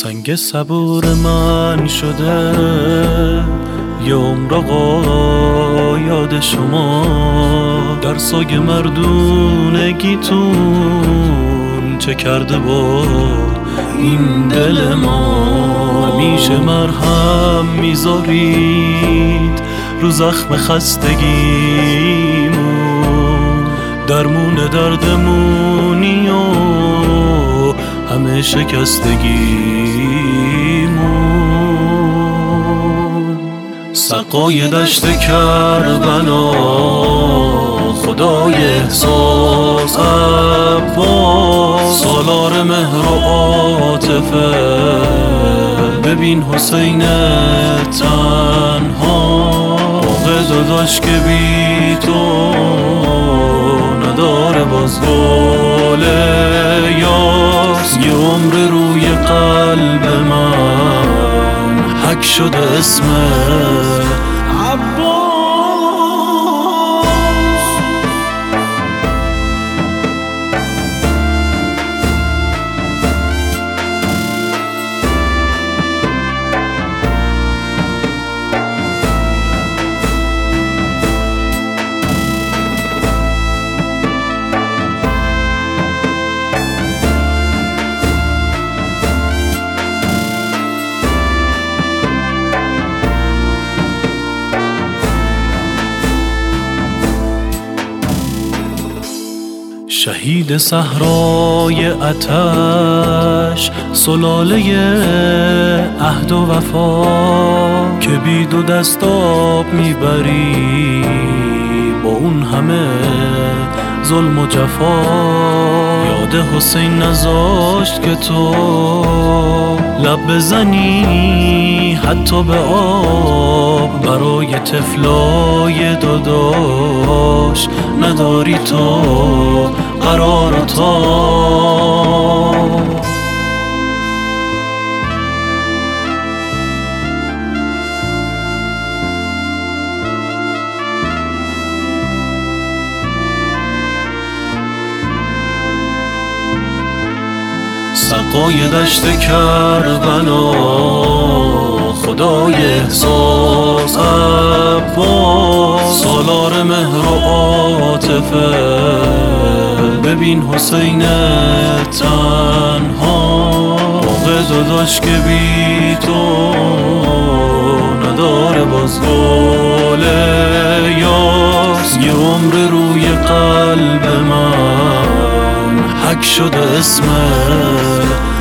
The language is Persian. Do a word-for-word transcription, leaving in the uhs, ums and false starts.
سنگ صبور من شده یه عمر آقا یاد شما، در ساگ مردونگیتون چه کرده با این دل ما. همیشه مرهم میذارید رو زخم خستگیمون، درمون دردمونی و همه شکستگیمون. سقای دشت کربلا خدای احساس عباس، سالار مهر و عاطفه ببین حسین تنها. باغ داداش که بی تو نداره باز گل یاس، یه عمر روی قلب من حک شده اسم عباس. شهید صحرای آتش، سلاله عهد و وفا، که بی دو دست آب میبری با اون همه ظلم و جفا. یاد حسین نذاشت که تو لب بزنی حتی به آب، برای طفلای داداش نداری تو قرار تا. سقای دشت کربلا خدای احساس عباس، سالار مهر و عاطفه ببین حسین تنها. باغ داداش که بی تو نداره باز گل یاس، یه عمر روی قلب من حک شده اسم